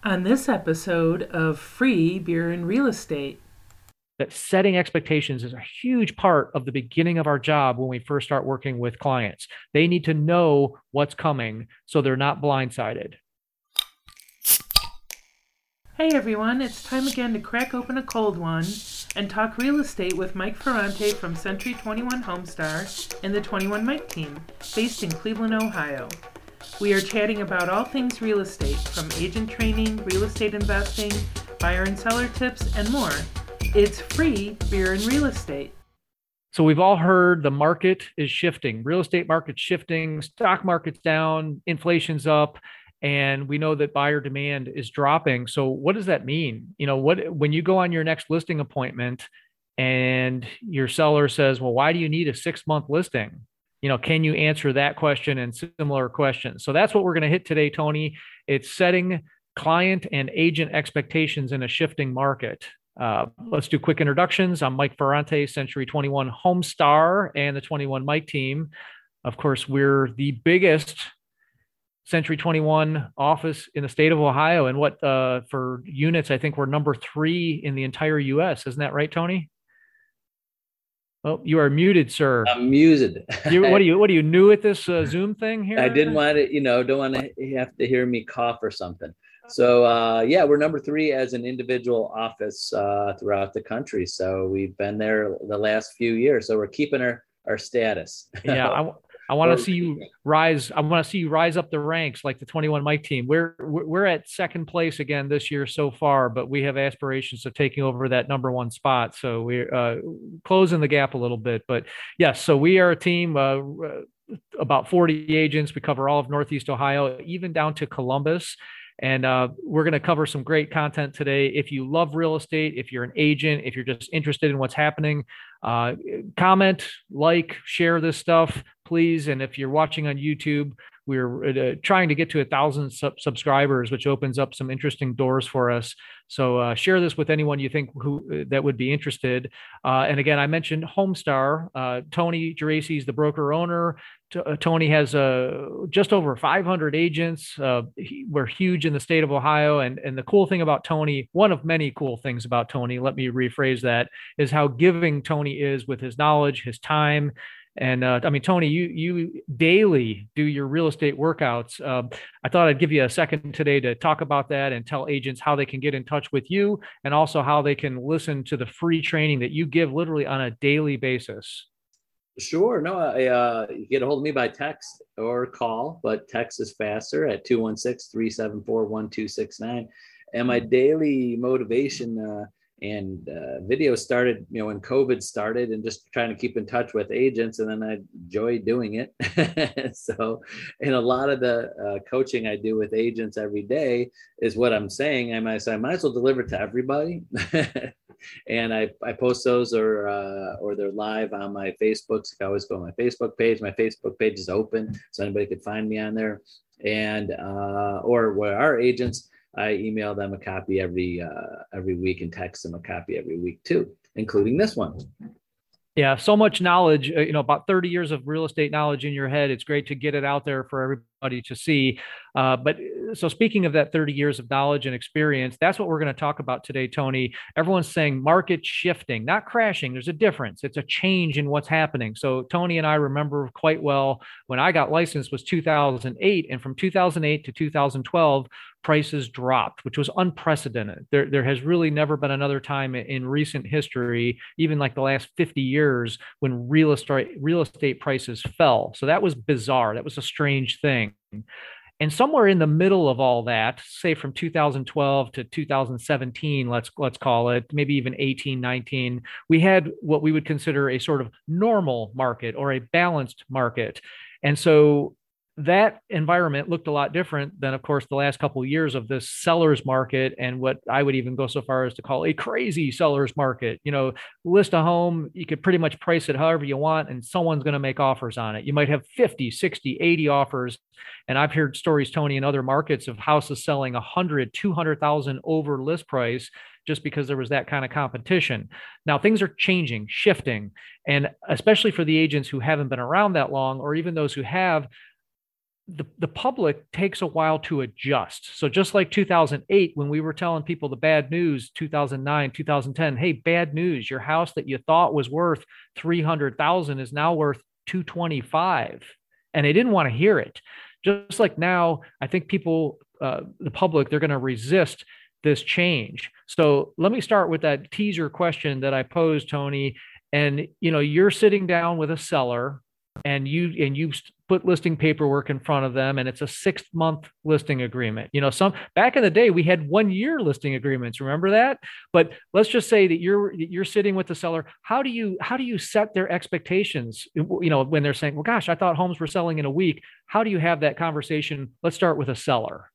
On this episode of Free Beer and Real Estate. That setting expectations is a huge part of the beginning of our job when we first start working with clients. They need to know what's coming so they're not blindsided. Hey everyone, it's time again to crack open a cold one and talk real estate with Mike Ferrante from Century 21 Homestar and the 21 Mike team, based in Cleveland, Ohio. We are chatting about all things real estate, from agent training, real estate investing, buyer and seller tips, and more. It's free beer and real estate. So we've all heard the market is shifting, real estate market's shifting, stock market's down, inflation's up, and we know that buyer demand is dropping. So what does that mean? What when you go on your next listing appointment and your seller says, "Well, why do you need a 6-month listing?" Can you answer that question and similar questions? So that's what we're going to hit today, Tony. It's setting client and agent expectations in a shifting market. Let's do quick introductions. I'm Mike Ferrante, Century 21 Homestar and the 21 Mike team. Of course, we're the biggest Century 21 office in the state of Ohio. And for units, I think we're number 3 in the entire US. Isn't that right, Tony? Oh, you are muted, sir. I'm muted. What are you new at this Zoom thing I here? didn't want to, don't want to have to hear me cough or something. So yeah, we're number 3 as an individual office throughout the country. So we've been there the last few years. So we're keeping our status. Yeah, I want to see you rise. I want to see you rise up the ranks like the 21 Mike team. We're at second place again this year so far, but we have aspirations of taking over that number 1 spot. So we're closing the gap a little bit. But yes, so we are a team. About 40 agents. We cover all of Northeast Ohio, even down to Columbus. And we're going to cover some great content today. If you love real estate, if you're an agent, if you're just interested in what's happening, comment, like, share this stuff, please. And if you're watching on YouTube, we're trying to get to 1,000 subscribers, which opens up some interesting doors for us. So share this with anyone you think that would be interested. And again, I mentioned Homestar. Tony Geraci is the broker owner. Tony has just over 500 agents. We're huge in the state of Ohio. And the cool thing about Tony, one of many cool things about Tony, let me rephrase that, is how giving Tony is with his knowledge, his time. And I mean, Tony, you daily do your real estate workouts. I thought I'd give you a second today to talk about that and tell agents how they can get in touch with you and also how they can listen to the free training that you give literally on a daily basis. Sure. No, you get a hold of me by text or call, but text is faster at 216-374-1269. And my daily motivation and video started, when COVID started, and just trying to keep in touch with agents. And then I enjoy doing it. So, and a lot of the coaching I do with agents every day is what I'm saying. I might as well deliver to everybody. And I post those or they're live on my Facebook. So I always go on my Facebook page. My Facebook page is open, so anybody could find me on there. And or where our agents, I email them a copy every week and text them a copy every week too, including this one. Yeah, so much knowledge, about 30 years of real estate knowledge in your head. It's great to get it out there for everybody to see. But so speaking of that 30 years of knowledge and experience, that's what we're going to talk about today, Tony. Everyone's saying market shifting, not crashing. There's a difference. It's a change in what's happening. So Tony and I remember quite well when I got licensed was 2008. And from 2008 to 2012, prices dropped, which was unprecedented. There has really never been another time in recent history, even like the last 50 years, when real estate prices fell. So that was bizarre. That was a strange thing. And somewhere in the middle of all that, say from 2012 to 2017, let's call it, maybe even 18, 19, we had what we would consider a sort of normal market or a balanced market. And so that environment looked a lot different than, of course, the last couple of years of this seller's market and what I would even go so far as to call a crazy seller's market. List a home, you could pretty much price it however you want, and someone's going to make offers on it. You might have 50, 60, 80 offers. And I've heard stories, Tony, in other markets of houses selling 100, 200,000 over list price just because there was that kind of competition. Now things are changing, shifting, and especially for the agents who haven't been around that long, or even those who have, the public takes a while to adjust. So just like 2008, when we were telling people the bad news, 2009, 2010, hey, bad news, your house that you thought was worth 300,000 is now worth 225. And they didn't want to hear it. Just like now, I think people, the public, they're going to resist this change. So let me start with that teaser question that I posed, Tony. And you're sitting down with a seller, and you put listing paperwork in front of them, and it's a 6-month listing agreement. Some back in the day we had 1-year listing agreements. Remember that? But let's just say that you're sitting with the seller. How do you set their expectations? When they're saying, "Well, gosh, I thought homes were selling in a week." How do you have that conversation? Let's start with a seller.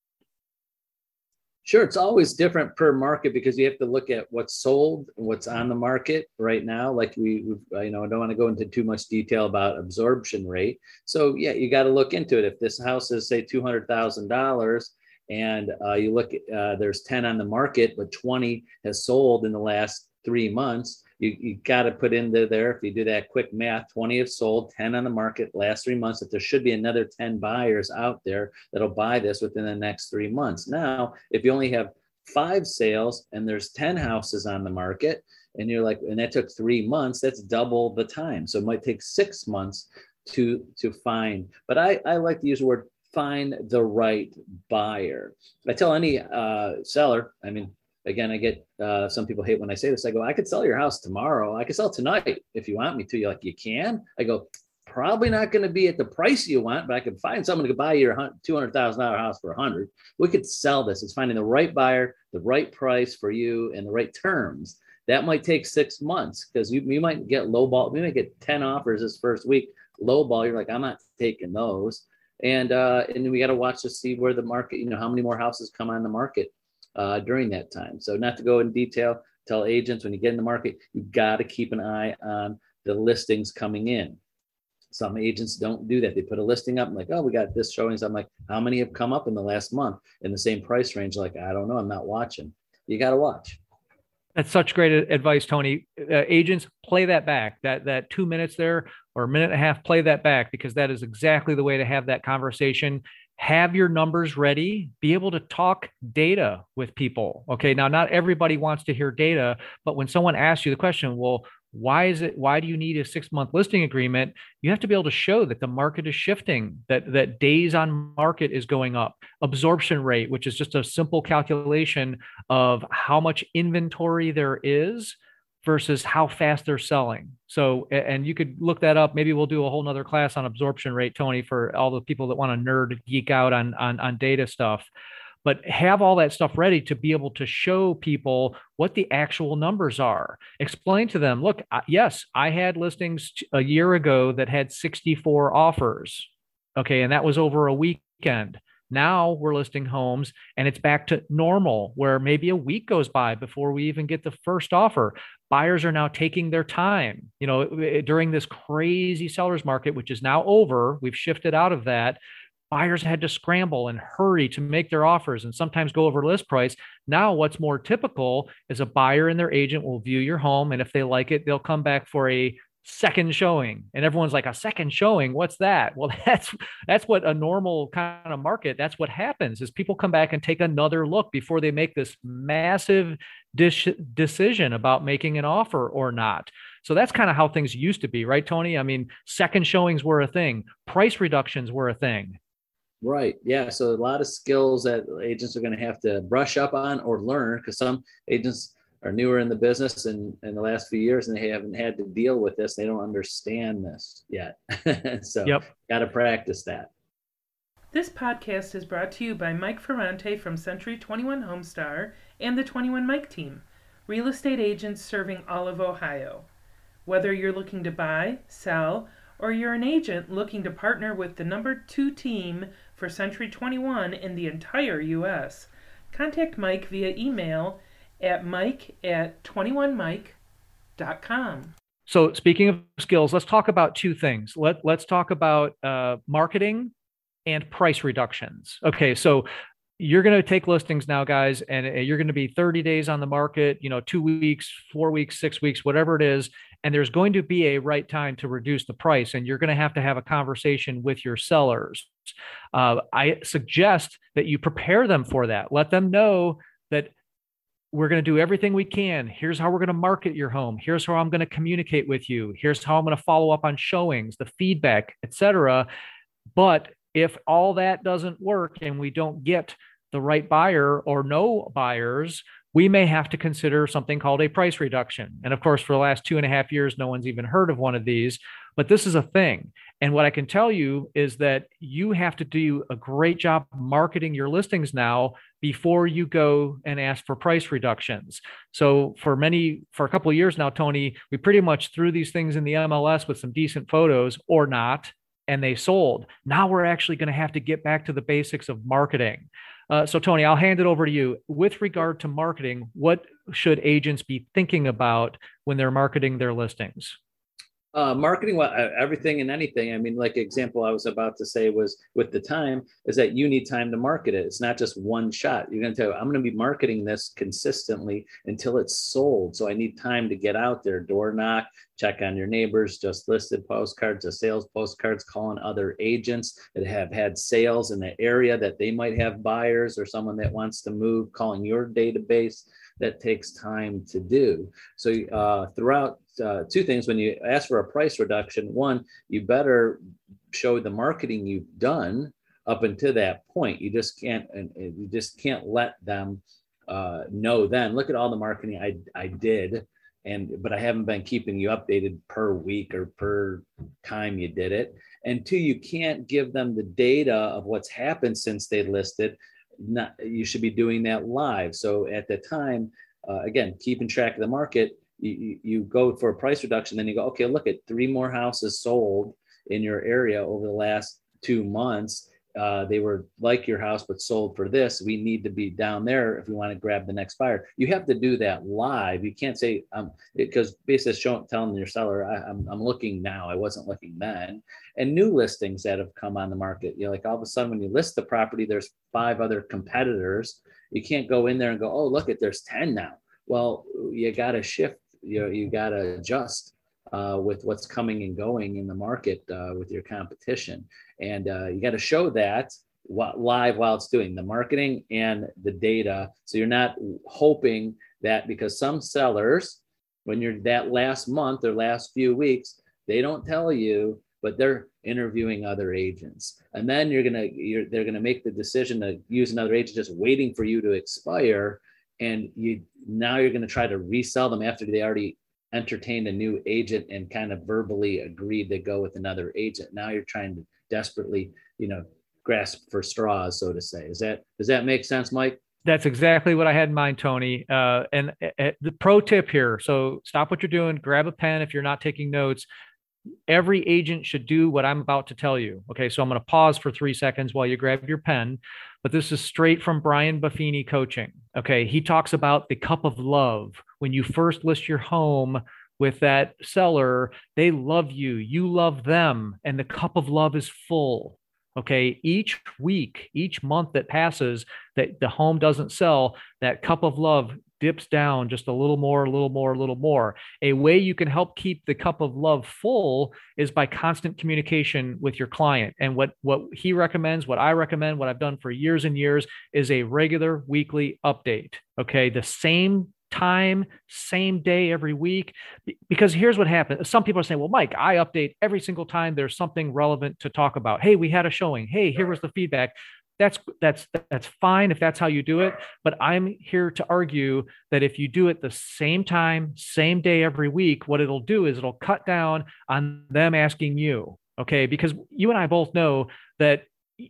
Sure, it's always different per market because you have to look at what's sold and what's on the market right now. Like I don't want to go into too much detail about absorption rate. So yeah, you got to look into it. If this house is say $200,000 and you look at there's 10 on the market, but 20 has sold in the last 3 months. You got to put into there, if you do that quick math, 20 have sold, 10 on the market last 3 months, that there should be another 10 buyers out there that'll buy this within the next 3 months. Now, if you only have 5 sales and there's 10 houses on the market, and you're like, and that took 3 months, that's double the time. So it might take 6 months to find. But I like to use the word find the right buyer. I tell any seller, again, I get some people hate when I say this. I go, I could sell your house tomorrow. I could sell tonight if you want me to. You're like, you can? I go, probably not going to be at the price you want, but I could find someone who could buy your $200,000 house for $100,000. We could sell this. It's finding the right buyer, the right price for you, and the right terms. That might take 6 months because you might get lowball. We might get 10 offers this first week. Lowball, you're like, I'm not taking those. And then we got to watch to see where the market, how many more houses come on the market during that time. So not to go in detail, tell agents when you get in the market, you got to keep an eye on the listings coming in. Some agents don't do that. They put a listing up, like, oh, we got this showing. So I'm like, how many have come up in the last month in the same price range? Like, I don't know. I'm not watching. You got to watch. That's such great advice, Tony. Agents, play that back. That 2 minutes there or a minute and a half, play that back, because that is exactly the way to have that conversation. Have your numbers ready, be able to talk data with people. Okay. Now, not everybody wants to hear data, but when someone asks you the question, well, why do you need a 6-month listing agreement? You have to be able to show that the market is shifting, that days on market is going up, absorption rate, which is just a simple calculation of how much inventory there is versus how fast they're selling. So, and you could look that up. Maybe we'll do a whole nother class on absorption rate, Tony, for all the people that want to nerd geek out on data stuff. But have all that stuff ready to be able to show people what the actual numbers are. Explain to them, look, yes, I had listings a year ago that had 64 offers. Okay. And that was over a weekend. Now we're listing homes and it's back to normal, where maybe a week goes by before we even get the first offer. Buyers are now taking their time, during this crazy seller's market, which is now over. We've shifted out of that. Buyers had to scramble and hurry to make their offers and sometimes go over list price. Now, what's more typical is a buyer and their agent will view your home, and if they like it, they'll come back for a second showing. And everyone's like, a second showing? What's that? Well, that's what a normal kind of market, that's what happens, is people come back and take another look before they make this massive decision about making an offer or not. So that's kind of how things used to be, right, Tony? Second showings were a thing. Price reductions were a thing. Right. Yeah. So a lot of skills that agents are going to have to brush up on or learn, because some agents are newer in the business in the last few years and they haven't had to deal with this. They don't understand this yet. So got to practice that. This podcast is brought to you by Mike Ferrante from Century 21 Homestar and the 21 Mike team, real estate agents serving all of Ohio. Whether you're looking to buy, sell, or you're an agent looking to partner with the number 2 team for Century 21 in the entire U.S., contact Mike via email at mike@21mike.com. So speaking of skills, let's talk about 2 things. Let's talk about marketing and price reductions. Okay, so you're going to take listings now, guys, and you're going to be 30 days on the market, 2 weeks, 4 weeks, 6 weeks, whatever it is. and there's going to be a right time to reduce the price, and you're going to have a conversation with your sellers. I suggest that you prepare them for that. Let them know that we're going to do everything we can. Here's how we're going to market your home. Here's how I'm going to communicate with you. Here's how I'm going to follow up on showings, the feedback, etc. But if all that doesn't work and we don't get the right buyer or no buyers, we may have to consider something called a price reduction. And of course, for the last 2.5 years, no one's even heard of one of these, but this is a thing. And what I can tell you is that you have to do a great job marketing your listings now before you go and ask for price reductions. So for a couple of years now, Tony, we pretty much threw these things in the MLS with some decent photos or not, and they sold. Now we're actually going to have to get back to the basics of marketing. So Tony, I'll hand it over to you. With regard to marketing, what should agents be thinking about when they're marketing their listings? Marketing, well, everything and anything. I mean, like example I was about to say was with the time is that you need time to market it. It's not just one shot. You're going to tell, I'm going to be marketing this consistently until it's sold. So I need time to get out there, door knock, check on your neighbors, just listed postcards, sales postcards, calling other agents that have had sales in the area that they might have buyers or someone that wants to move, calling your database. That takes time to do. So throughout two things, when you ask for a price reduction, one, you better show the marketing you've done up until that point. You just can't let them know then, look at all the marketing I did, but I haven't been keeping you updated per week or per time you did it. And two, you can't give them the data of what's happened since they listed. You should be doing that live. So at the time, again, keeping track of the market, you go for a price reduction, then you go, okay, look at 3 more houses sold in your area over the last 2 months. They were like your house, but sold for this. We need to be down there if we want to grab the next buyer. You have to do that live. You can't say, because basically telling your seller, I'm looking now. I wasn't looking then. And new listings that have come on the market, like all of a sudden when you list the property, there's 5 other competitors. You can't go in there and go, oh, look at, there's 10 now. Well, you got to shift, you got to adjust with what's coming and going in the market with your competition. And you got to show that live while it's doing the marketing and the data. So you're not hoping that, because some sellers, when you're that last month or last few weeks, they don't tell you, but they're interviewing other agents. And then they're going to make the decision to use another agent just waiting for you to expire. And now you're going to try to resell them after they already entertained a new agent and kind of verbally agreed to go with another agent. Now you're trying to desperately, grasp for straws, so to say. Does that make sense, Mike? That's exactly what I had in mind, Tony. And the pro tip here. So stop what you're doing, grab a pen if you're not taking notes. Every agent should do what I'm about to tell you. Okay, so I'm going to pause for 3 seconds while you grab your pen, but this is straight from Brian Buffini Coaching. Okay, he talks about the cup of love. When you first list your home with that seller, they love you, you love them, and the cup of love is full. Okay, each week, each month that passes that the home doesn't sell, that cup of love dips down just a little more, a little more, a little more. A way you can help keep the cup of love full is by constant communication with your client. And what he recommends, what I recommend, what I've done for years and years is a regular weekly update. Okay, the same time, same day every week. Because here's what happens. Some people are saying, well, Mike, I update every single time there's something relevant to talk about. Hey, we had a showing. Hey, here was the feedback. That's fine if that's how you do it. But I'm here to argue that if you do it the same time, same day every week, what it'll do is it'll cut down on them asking you. Okay, because you and I both know that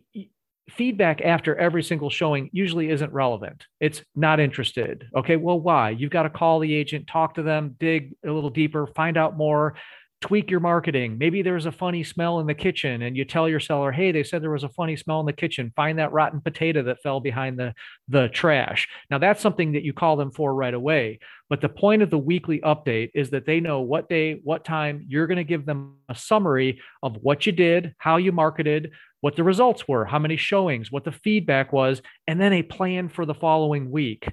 feedback after every single showing usually isn't relevant. It's not interested. Okay, well, why? You've got to call the agent, talk to them, dig a little deeper, find out more, tweak your marketing. Maybe there's a funny smell in the kitchen and you tell your seller, hey, they said there was a funny smell in the kitchen. Find that rotten potato that fell behind the trash. Now that's something that you call them for right away. But the point of the weekly update is that they know what day, what time. You're going to give them a summary of what you did, how you marketed, what the results were, how many showings, what the feedback was, and then a plan for the following week.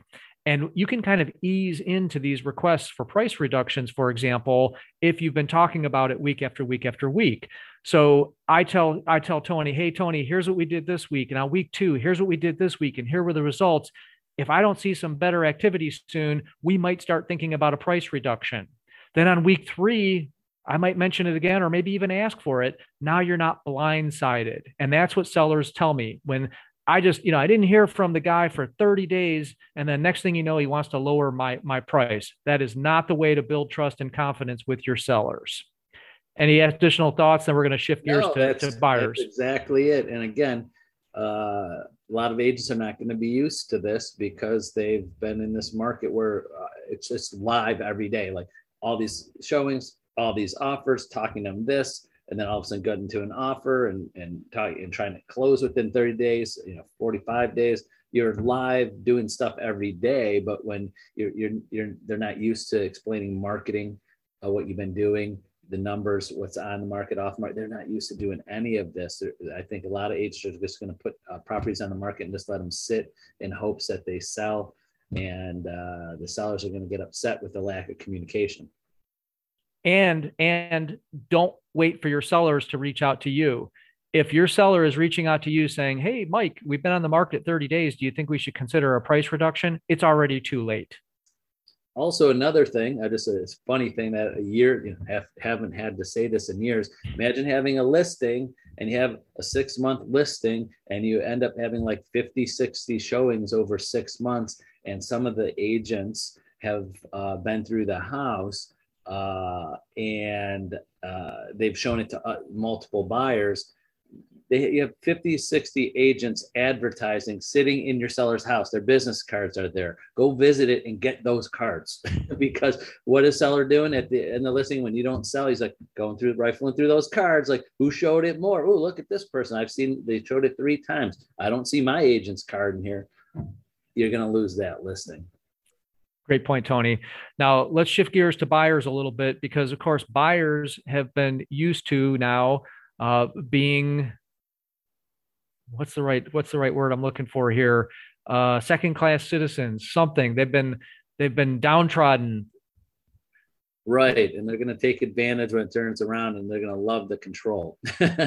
And you can kind of ease into these requests for price reductions, for example, if you've been talking about it week after week after week. So I tell Tony, hey Tony, here's what we did this week. And on week 2, here's what we did this week. And here were the results. If I don't see some better activity soon, we might start thinking about a price reduction. Then on week 3, I might mention it again, or maybe even ask for it. Now you're not blindsided. And that's what sellers tell me when I just, I didn't hear from the guy for 30 days. And then next thing you know, he wants to lower my price. That is not the way to build trust and confidence with your sellers. Any additional thoughts? Then we're going to shift gears to buyers. That's exactly it. And again, a lot of agents are not going to be used to this because they've been in this market where it's just live every day, like all these showings, all these offers, talking to them this, and then all of a sudden got into an offer and trying to close within 30 days, 45 days. You're live doing stuff every day, but when they're not used to explaining marketing, what you've been doing, the numbers, what's on the market, off market. They're not used to doing any of this. I think a lot of agents are just going to put properties on the market and just let them sit in hopes that they sell. And the sellers are going to get upset with the lack of communication. And don't wait for your sellers to reach out to you. If your seller is reaching out to you saying, hey, Mike, we've been on the market 30 days. Do you think we should consider a price reduction? It's already too late. Also, another thing, it's a funny thing that a year, haven't had to say this in years. Imagine having a listing and you have a 6-month listing and you end up having like 50, 60 showings over 6 months. And some of the agents have been through the house and they've shown it to multiple buyers. You have 50, 60 agents advertising, sitting in your seller's house. Their business cards are there. Go visit it and get those cards. Because what is seller doing in the listing when you don't sell? He's like rifling through those cards. Like, who showed it more? Oh, look at this person. I've seen they showed it 3 times. I don't see my agent's card in here. You're going to lose that listing. Great point, Tony. Now let's shift gears to buyers a little bit, because of course buyers have been used to now being, what's the right word I'm looking for here? Second-class citizens, something. They've been downtrodden. Right. And they're going to take advantage when it turns around, and they're going to love the control.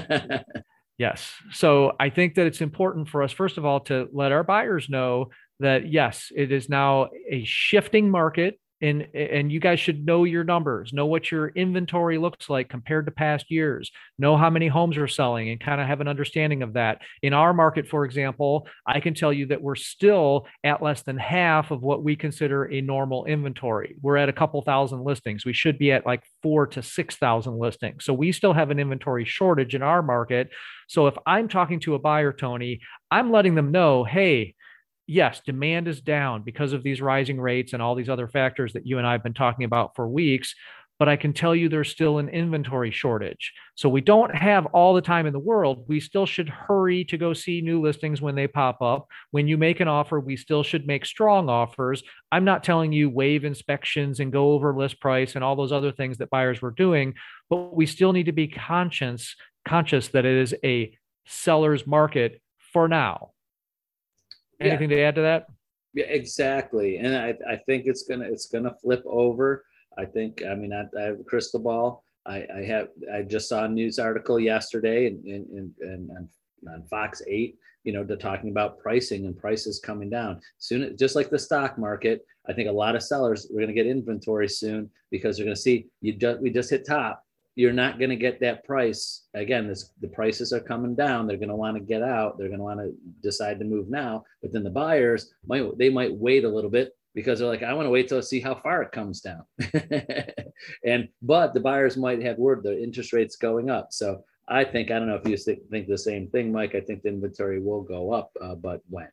Yes. So I think that it's important for us, first of all, to let our buyers know that, yes, it is now a shifting market. And you guys should know your numbers, know what your inventory looks like compared to past years, know how many homes are selling, and kind of have an understanding of that. In our market, for example, I can tell you that we're still at less than half of what we consider a normal inventory. We're at a couple thousand listings. We should be at like 4,000 to 6,000 listings. So we still have an inventory shortage in our market. So if I'm talking to a buyer, Tony, I'm letting them know, hey, yes, demand is down because of these rising rates and all these other factors that you and I have been talking about for weeks, but I can tell you there's still an inventory shortage. So we don't have all the time in the world. We still should hurry to go see new listings when they pop up. When you make an offer, we still should make strong offers. I'm not telling you waive inspections and go over list price and all those other things that buyers were doing, but we still need to be conscious that it is a seller's market for now. Anything to add to that? Yeah, exactly. And I think it's gonna flip over. I have a crystal ball. I just saw a news article yesterday and on Fox 8, to talking about pricing and prices coming down soon. Just like the stock market, I think a lot of sellers, we're gonna get inventory soon because they're gonna see we just hit top. You're not going to get that price. Again, the prices are coming down. They're going to want to get out. They're going to want to decide to move now. But then the buyers might wait a little bit because they're like, I want to wait till I see how far it comes down. But the buyers might have word the interest rates going up. So I don't know if you think the same thing, Mike. I think the inventory will go up, but when?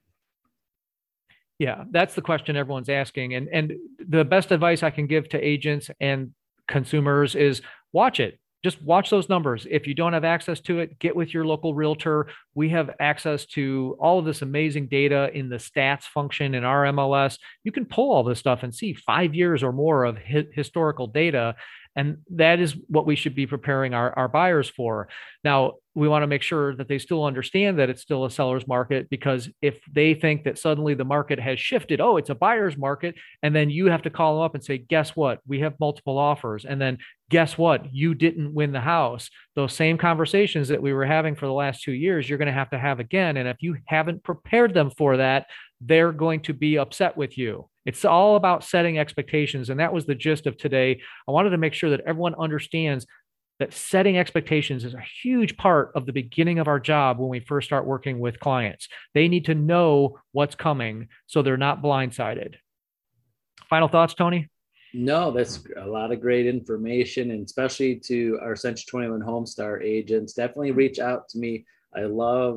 Yeah, that's the question everyone's asking. And the best advice I can give to agents and consumers is watch it. Just watch those numbers. If you don't have access to it, get with your local realtor. We have access to all of this amazing data in the stats function in our MLS. You can pull all this stuff and see 5 years or more of historical data. And that is what we should be preparing our buyers for. Now, we want to make sure that they still understand that it's still a seller's market, because if they think that suddenly the market has shifted, oh, it's a buyer's market, and then you have to call them up and say, guess what? We have multiple offers. And then guess what? You didn't win the house. Those same conversations that we were having for the last 2 years, you're going to have again. And if you haven't prepared them for that, they're going to be upset with you. It's all about setting expectations. And that was the gist of today. I wanted to make sure that everyone understands that setting expectations is a huge part of the beginning of our job when we first start working with clients. They need to know what's coming so they're not blindsided. Final thoughts, Tony? No, that's a lot of great information, and especially to our Century 21 Homestar agents, definitely reach out to me. I love,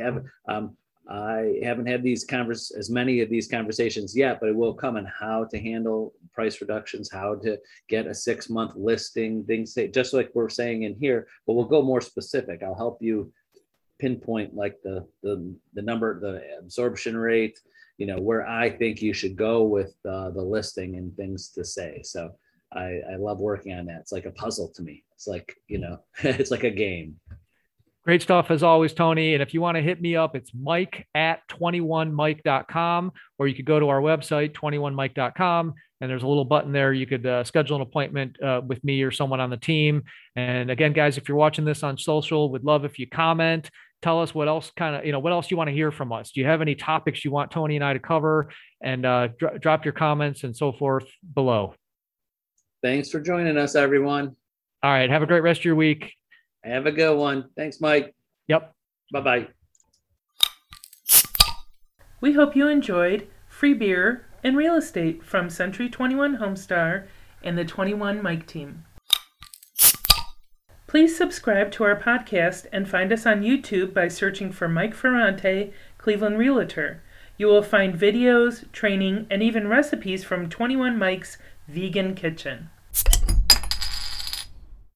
I haven't had as many of these conversations yet, but it will come on how to handle price reductions, how to get a 6-month listing, things just like we're saying in here, but we'll go more specific. I'll help you pinpoint like the number, the absorption rate, where I think you should go with the listing and things to say. So I love working on that. It's like a puzzle to me. It's like, it's like a game. Great stuff as always, Tony. And if you want to hit me up, it's mike@21mike.com, or you could go to our website, 21mike.com, and there's a little button there. You could schedule an appointment with me or someone on the team. And again, guys, if you're watching this on social, we'd love if you comment. Tell us what else what else you want to hear from us. Do you have any topics you want Tony and I to cover? And drop your comments and so forth below. Thanks for joining us, everyone. All right. Have a great rest of your week. Have a good one. Thanks, Mike. Yep. Bye-bye. We hope you enjoyed Free Beer and Real Estate from Century 21 Homestar and the 21 Mike team. Please subscribe to our podcast and find us on YouTube by searching for Mike Ferrante, Cleveland Realtor. You will find videos, training, and even recipes from 21 Mike's Vegan Kitchen.